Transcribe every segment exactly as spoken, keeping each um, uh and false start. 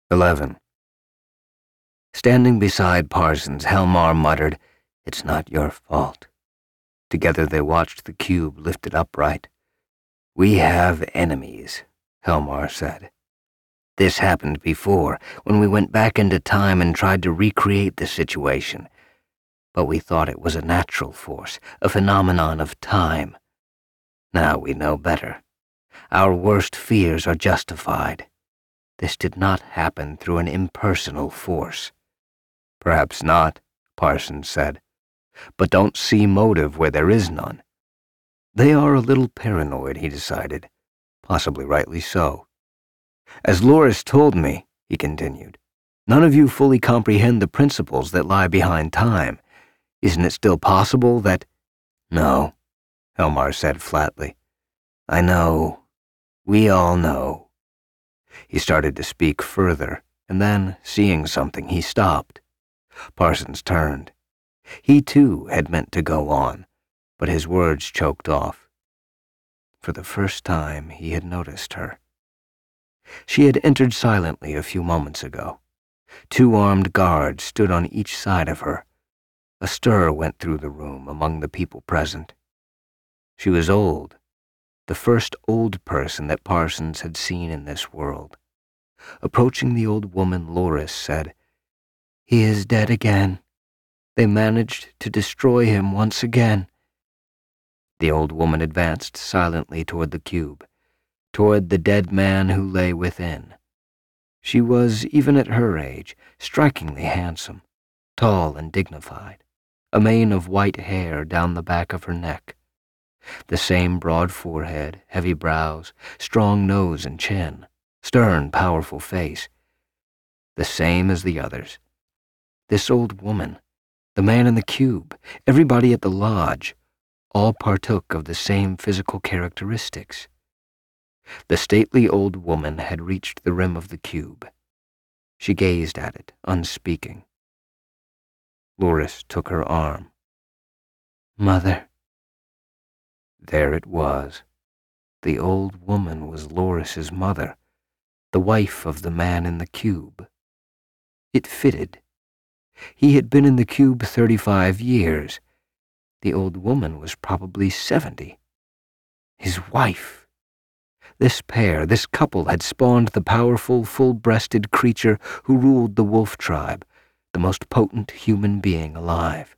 Eleven. Standing beside Parsons, Helmar muttered, "It's not your fault." Together they watched the cube lifted upright. "We have enemies," Helmar said. "This happened before, when we went back into time and tried to recreate the situation. But we thought it was a natural force, a phenomenon of time. Now we know better. Our worst fears are justified. This did not happen through an impersonal force." "Perhaps not," Parsons said. "But don't see motive where there is none." "They are a little paranoid," he decided. Possibly rightly so. "As Loris told me," he continued, "none of you fully comprehend the principles that lie behind time. Isn't it still possible that—" "No," Helmar said flatly. "I know. We all know." He started to speak further, and then, seeing something, he stopped. Parsons turned. He, too, had meant to go on, but his words choked off. For the first time, he had noticed her. She had entered silently a few moments ago. Two armed guards stood on each side of her. A stir went through the room among the people present. She was old, the first old person that Parsons had seen in this world. Approaching the old woman, Loris said, "He is dead again. They managed to destroy him once again." The old woman advanced silently toward the cube, toward the dead man who lay within. She was, even at her age, strikingly handsome, tall and dignified, a mane of white hair down the back of her neck. The same broad forehead, heavy brows, strong nose and chin, stern, powerful face. The same as the others. This old woman, the man in the cube, everybody at the lodge, all partook of the same physical characteristics. The stately old woman had reached the rim of the cube. She gazed at it, unspeaking. Loris took her arm. "Mother." There it was. The old woman was Loris's mother, the wife of the man in the cube. It fitted. He had been in the cube thirty-five years. The old woman was probably seventy. His wife. This pair, this couple, had spawned the powerful, full-breasted creature who ruled the wolf tribe, the most potent human being alive.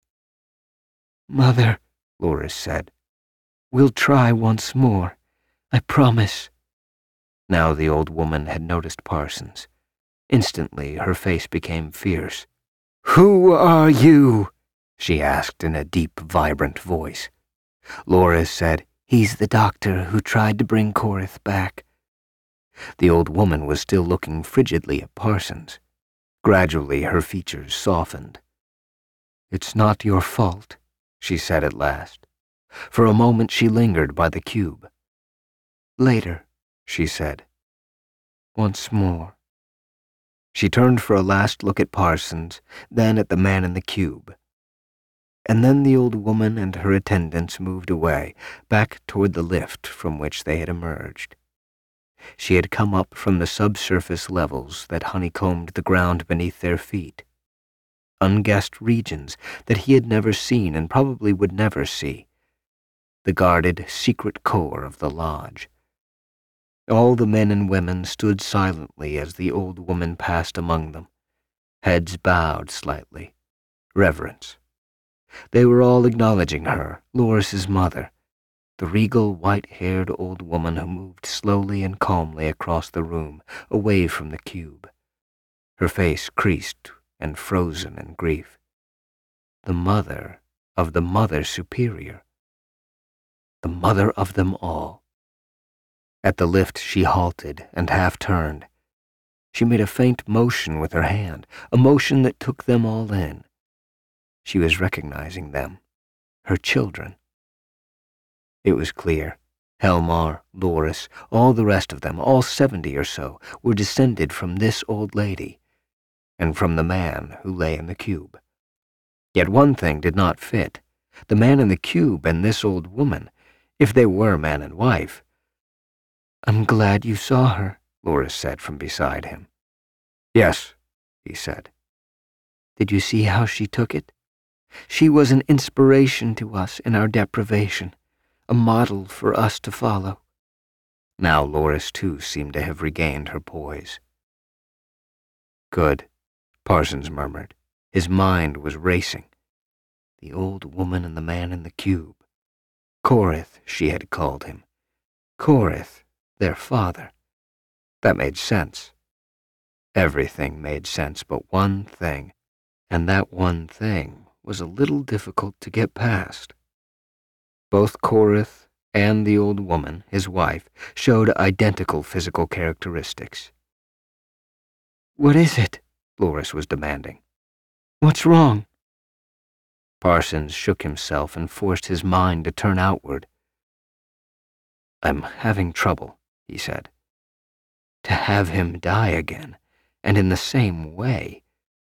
"Mother," Loris said, "we'll try once more. I promise." Now the old woman had noticed Parsons. Instantly, her face became fierce. "Who are you?" she asked in a deep, vibrant voice. Loris said, "He's the doctor who tried to bring Korith back." The old woman was still looking frigidly at Parsons. Gradually, her features softened. "It's not your fault," she said at last. For a moment she lingered by the cube. "Later," she said. "Once more." She turned for a last look at Parsons, then at the man in the cube. And then the old woman and her attendants moved away, back toward the lift from which they had emerged. She had come up from the subsurface levels that honeycombed the ground beneath their feet. Unguessed regions that he had never seen and probably would never see. The guarded, secret core of the lodge. All the men and women stood silently as the old woman passed among them, heads bowed slightly. Reverence. They were all acknowledging her, Loris's mother, the regal, white-haired old woman who moved slowly and calmly across the room, away from the cube, her face creased and frozen in grief. The mother of the Mother Superior. The mother of them all. At the lift she halted and half-turned. She made a faint motion with her hand, a motion that took them all in. She was recognizing them, her children. It was clear. Helmar, Loris, all the rest of them, all seventy or so, were descended from this old lady, and from the man who lay in the cube. Yet one thing did not fit. The man in the cube and this old woman, if they were man and wife. "I'm glad you saw her," Loris said from beside him. Yes, he said. Did you see how she took it? She was an inspiration to us in our deprivation, a model for us to follow. Now Loris, too, seemed to have regained her poise. Good, Parsons murmured. His mind was racing. The old woman and the man in the cube. Korith, she had called him. Korith, their father. That made sense. Everything made sense but one thing, and that one thing was a little difficult to get past. Both Korith and the old woman, his wife, showed identical physical characteristics. What is it? Loris was demanding. What's wrong? Parsons shook himself and forced his mind to turn outward. I'm having trouble, he said. To have him die again, and in the same way.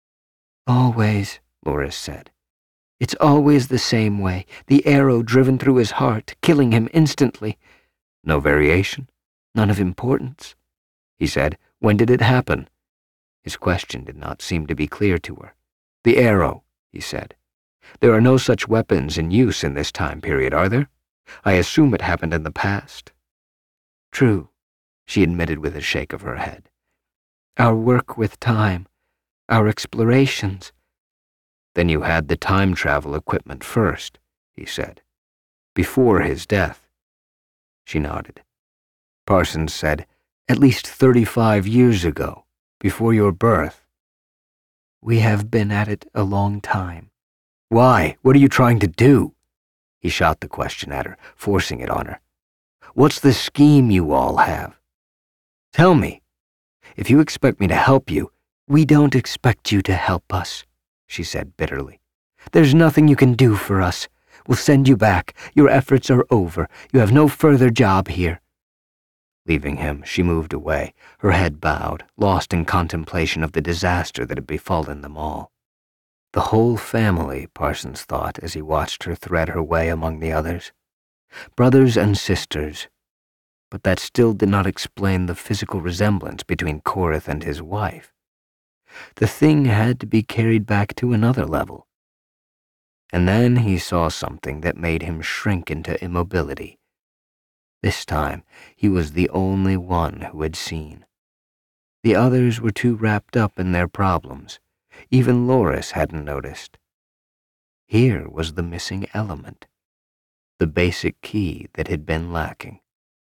Always, Loris said. It's always the same way, the arrow driven through his heart, killing him instantly. No variation? None of importance. He said. When did it happen? His question did not seem to be clear to her. The arrow, he said. There are no such weapons in use in this time period, are there? I assume it happened in the past. True, she admitted with a shake of her head. Our work with time, our explorations. Then you had the time travel equipment first, he said. Before his death. She nodded. Parsons said, at least thirty-five years ago, before your birth. We have been at it a long time. Why? What are you trying to do? He shot the question at her, forcing it on her. What's the scheme you all have? Tell me. If you expect me to help you, we don't expect you to help us, she said bitterly. There's nothing you can do for us. We'll send you back. Your efforts are over. You have no further job here. Leaving him, she moved away, her head bowed, lost in contemplation of the disaster that had befallen them all. The whole family, Parsons thought as he watched her thread her way among the others. Brothers and sisters. But that still did not explain the physical resemblance between Korith and his wife. The thing had to be carried back to another level. And then he saw something that made him shrink into immobility. This time, he was the only one who had seen. The others were too wrapped up in their problems. Even Loris hadn't noticed. Here was the missing element, the basic key that had been lacking.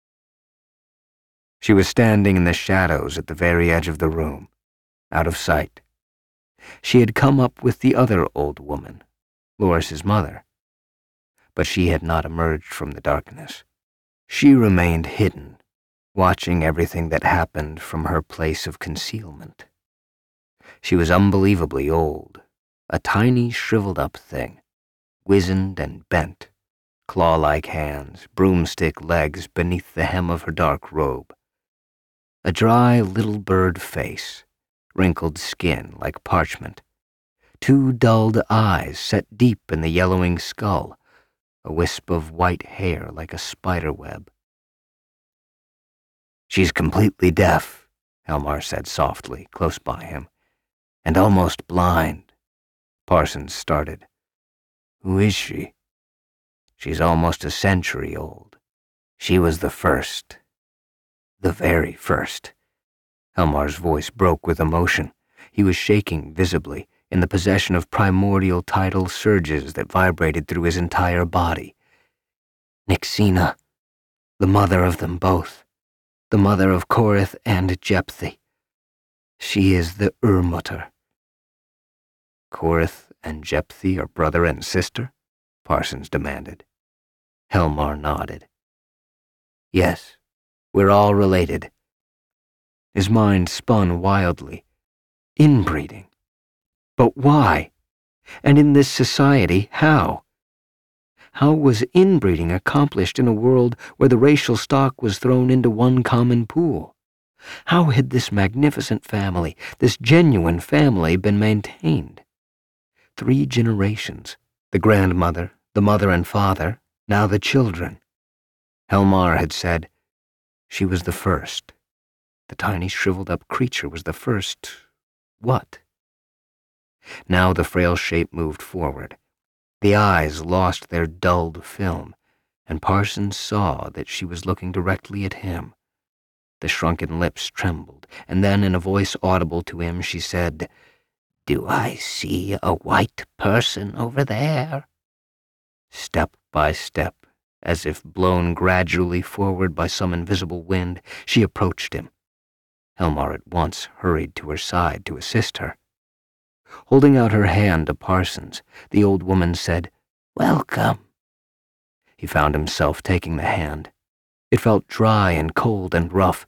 She was standing in the shadows at the very edge of the room, out of sight. She had come up with the other old woman, Loris's mother, but she had not emerged from the darkness. She remained hidden, watching everything that happened from her place of concealment. She was unbelievably old, a tiny shriveled-up thing, wizened and bent, claw-like hands, broomstick legs beneath the hem of her dark robe. A dry little bird face, wrinkled skin like parchment, two dulled eyes set deep in the yellowing skull, a wisp of white hair like a spider web. She's completely deaf, Helmar said softly, close by him, and almost blind. Parsons started. Who is she? She's almost a century old. She was the first. The very first. Helmar's voice broke with emotion. He was shaking visibly, in the possession of primordial tidal surges that vibrated through his entire body. Nixina, the mother of them both, the mother of Korith and Jepthi. She is the Ur-Mutter. Korith and Jepthi are brother and sister? Parsons demanded. Helmar nodded. Yes, we're all related. His mind spun wildly. Inbreeding. But why? And in this society, how? How was inbreeding accomplished in a world where the racial stock was thrown into one common pool? How had this magnificent family, this genuine family, been maintained? Three generations, the grandmother, the mother and father, now the children. Helmar had said, she was the first. The tiny shriveled-up creature was the first, What? Now the frail shape moved forward. The eyes lost their dulled film, and Parsons saw that she was looking directly at him. The shrunken lips trembled, and then in a voice audible to him she said, "Do I see a white person over there?" Step by step, as if blown gradually forward by some invisible wind, she approached him. Helmar at once hurried to her side to assist her. Holding out her hand to Parsons, the old woman said, "Welcome." He found himself taking the hand. It felt dry and cold and rough.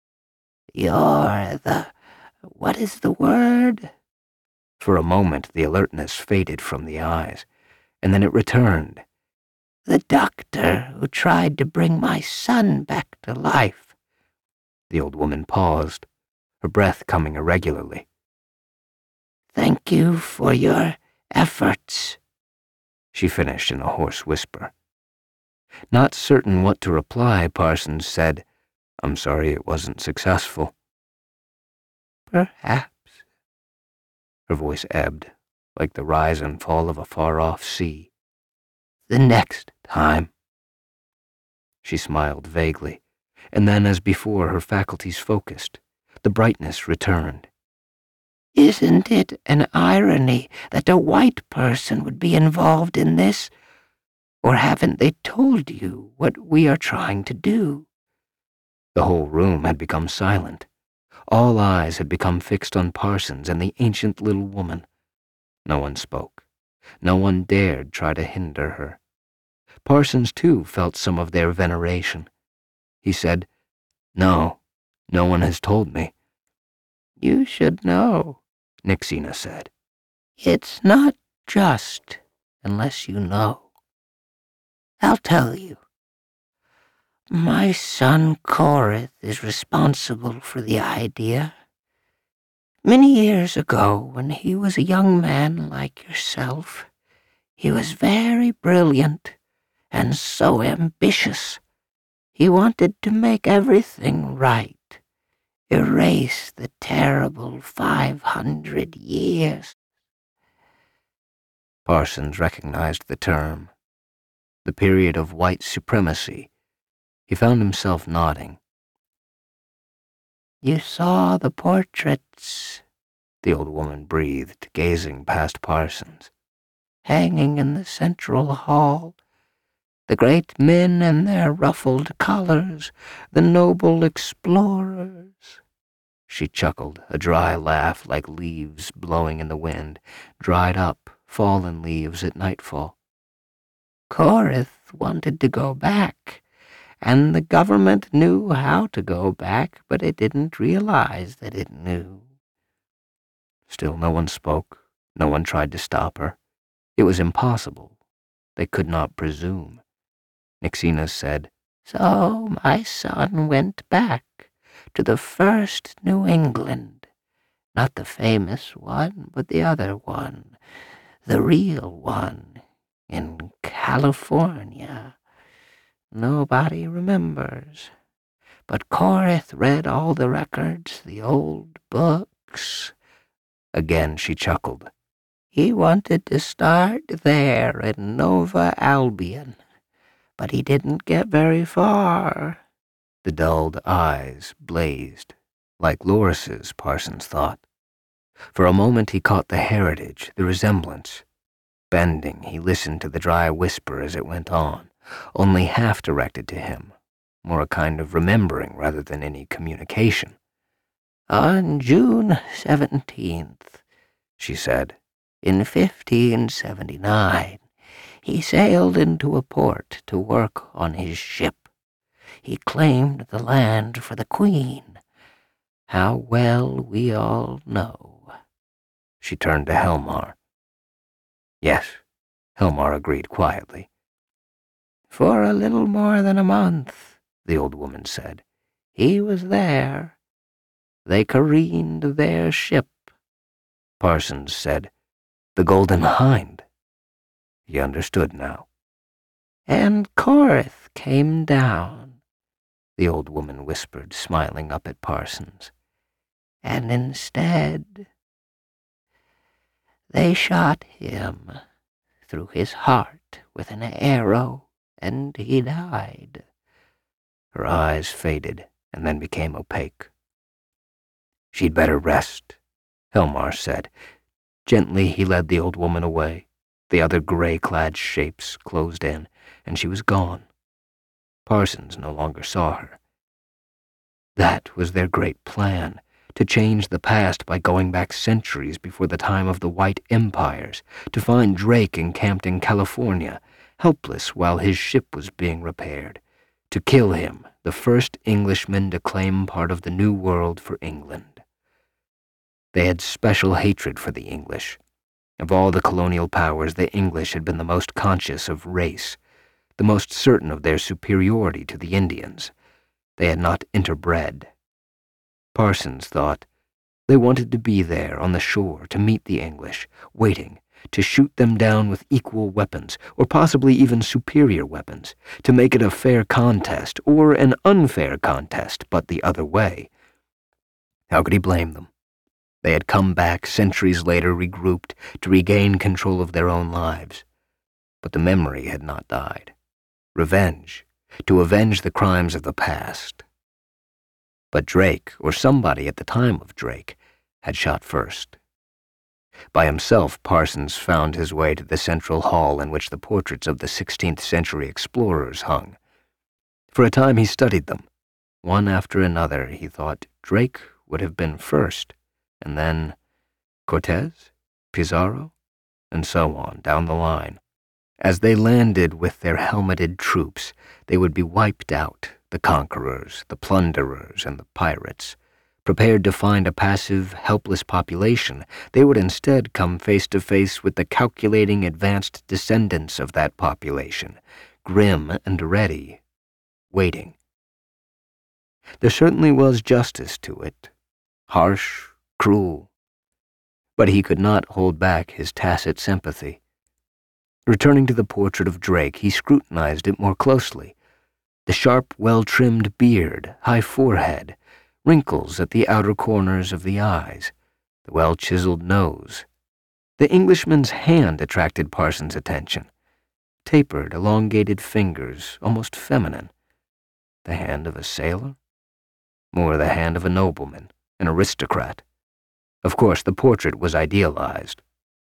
"You're the... what is the word?" For a moment the alertness faded from the eyes, and then it returned. "The doctor who tried to bring my son back to life." The old woman paused, her breath coming irregularly. "Thank you for your efforts," she finished in a hoarse whisper. Not certain what to reply, Parsons said, "I'm sorry it wasn't successful." "Perhaps." Her voice ebbed, like the rise and fall of a far-off sea. "The next time." She smiled vaguely, and then, as before, her faculties focused. The brightness returned. "Isn't it an irony that a white person would be involved in this? Or haven't they told you what we are trying to do?" The whole room had become silent. All eyes had become fixed on Parsons and the ancient little woman. No one spoke. No one dared try to hinder her. Parsons, too, felt some of their veneration. He said, "No, no one has told me." "You should know," Nixina said. "It's not just unless you know. I'll tell you. My son Korith is responsible for the idea. Many years ago, when he was a young man like yourself, he was very brilliant and so ambitious. He wanted to make everything right, erase the terrible five hundred years. Parsons recognized the term. The period of white supremacy. He found himself nodding. "You saw the portraits," the old woman breathed, gazing past Parsons, "hanging in the central hall. The great men in their ruffled collars, the noble explorers." She chuckled, a dry laugh like leaves blowing in the wind, dried up, fallen leaves at nightfall. "Korith wanted to go back, and the government knew how to go back, but it didn't realize that it knew." Still no one spoke, no one tried to stop her. It was impossible. They could not presume. Nixina said, "So my son went back to the first New England, not the famous one, but the other one, the real one, in California. Nobody remembers, but Korith read all the records, the old books." Again she chuckled. "He wanted to start there in Nova Albion, but he didn't get very far." The dulled eyes blazed, like Loris's, Parsons thought. For a moment he caught the heritage, the resemblance. Bending, he listened to the dry whisper as it went on, only half directed to him, more a kind of remembering rather than any communication. "On June seventeenth, she said, "in fifteen seventy-nine, he sailed into a port to work on his ship. He claimed the land for the Queen. How well we all know." She turned to Helmar. "Yes," Helmar agreed quietly. "For a little more than a month," the old woman said. "He was there. They careened their ship." Parsons said, "The Golden Hind." He understood now. "And Korith came down," the old woman whispered, smiling up at Parsons. "And instead They shot him through his heart with an arrow, and he died." Her eyes faded and then became opaque. "She'd better rest," Helmar said. Gently he led the old woman away. The other gray-clad shapes closed in, and she was gone. Parsons no longer saw her. That was their great plan, to change the past by going back centuries before the time of the White Empires, to find Drake encamped in California, helpless while his ship was being repaired, to kill him, the first Englishman to claim part of the New World for England. They had special hatred for the English. Of all the colonial powers, the English had been the most conscious of race, the most certain of their superiority to the Indians. They had not interbred. Parsons thought they wanted to be there on the shore to meet the English, waiting to shoot them down with equal weapons, or possibly even superior weapons, to make it a fair contest, or an unfair contest, but the other way. How could he blame them? They had come back centuries later, regrouped, to regain control of their own lives. But the memory had not died. Revenge, to avenge the crimes of the past. But Drake, or somebody at the time of Drake, had shot first. By himself, Parsons found his way to the central hall in which the portraits of the sixteenth century explorers hung. For a time he studied them. One after another, he thought Drake would have been first, and then Cortez, Pizarro, and so on down the line. As they landed with their helmeted troops, they would be wiped out, the conquerors, the plunderers, and the pirates. Prepared to find a passive, helpless population, they would instead come face to face with the calculating, advanced descendants of that population, grim and ready, waiting. There certainly was justice to it, harsh, cruel, but he could not hold back his tacit sympathy. Returning to the portrait of Drake, he scrutinized it more closely. The sharp, well-trimmed beard, high forehead, wrinkles at the outer corners of the eyes, the well-chiseled nose. The Englishman's hand attracted Parsons' attention. Tapered, elongated fingers, almost feminine. The hand of a sailor? More the hand of a nobleman, an aristocrat. Of course, the portrait was idealized.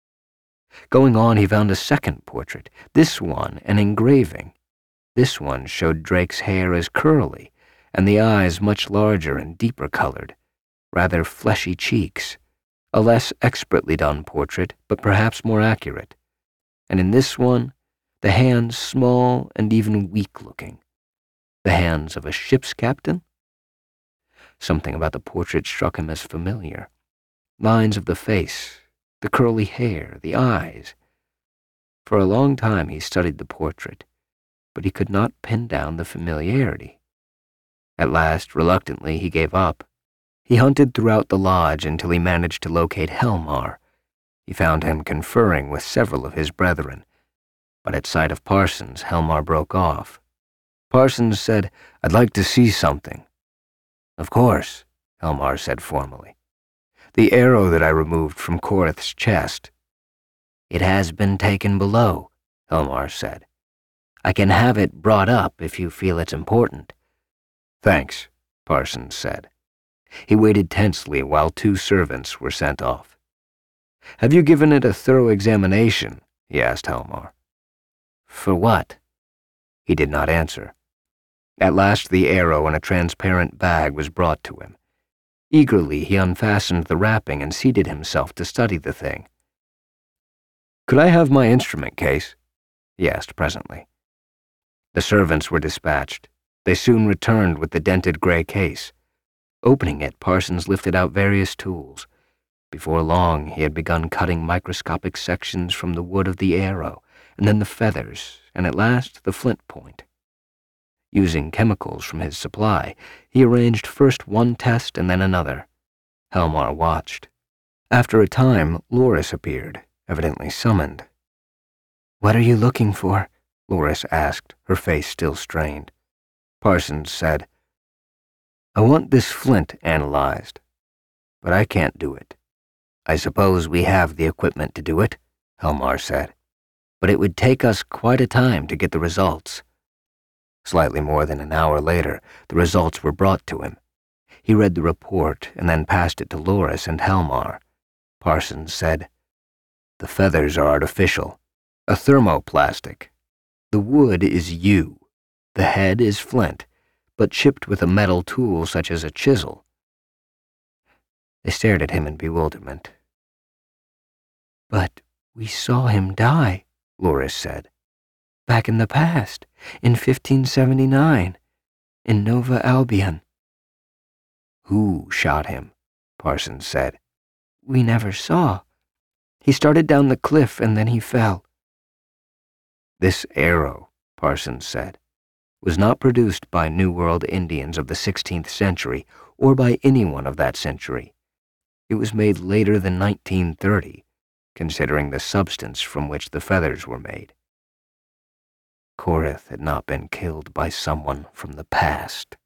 Going on, he found a second portrait, this one an engraving. This one showed Drake's hair as curly, and the eyes much larger and deeper colored, rather fleshy cheeks. A less expertly done portrait, but perhaps more accurate. And in this one, the hands small and even weak-looking. The hands of a ship's captain? Something about the portrait struck him as familiar. Lines of the face, the curly hair, the eyes. For a long time he studied the portrait, but he could not pin down the familiarity. At last, reluctantly, he gave up. He hunted throughout the lodge until he managed to locate Helmar. He found him conferring with several of his brethren, but at sight of Parsons, Helmar broke off. Parsons said, "I'd like to see something." "Of course," Helmar said formally. "The arrow that I removed from Koreth's chest." "It has been taken below," Helmar said. "I can have it brought up if you feel it's important." "Thanks," Parsons said. He waited tensely while two servants were sent off. "Have you given it a thorough examination?" he asked Helmar. "For what?" He did not answer. At last the arrow in a transparent bag was brought to him. Eagerly he unfastened the wrapping and seated himself to study the thing. "Could I have my instrument case?" he asked presently. The servants were dispatched. They soon returned with the dented gray case. Opening it, Parsons lifted out various tools. Before long, he had begun cutting microscopic sections from the wood of the arrow, and then the feathers, and at last the flint point. Using chemicals from his supply, he arranged first one test and then another. Helmar watched. After a time, Loris appeared, evidently summoned. "What are you looking for?" Loris asked, her face still strained. Parsons said, "I want this flint analyzed, but I can't do it. I suppose we have the equipment to do it, Helmar said, but it would take us quite a time to get the results. Slightly more than an hour later, the results were brought to him. He read the report and then passed it to Loris and Helmar. Parsons said, "The feathers are artificial, a thermoplastic. The wood is yew. The head is flint, but chipped with a metal tool such as a chisel." They stared at him in bewilderment. "But we saw him die," Loris said. "Back in the past, in fifteen seventy-nine, in Nova Albion." "Who shot him?" Parsons said. "We never saw. He started down the cliff and then he fell." "This arrow," Parsons said, "was not produced by New World Indians of the sixteenth century or by anyone of that century. It was made later than nineteen thirty, considering the substance from which the feathers were made. Koryth had not been killed by someone from the past."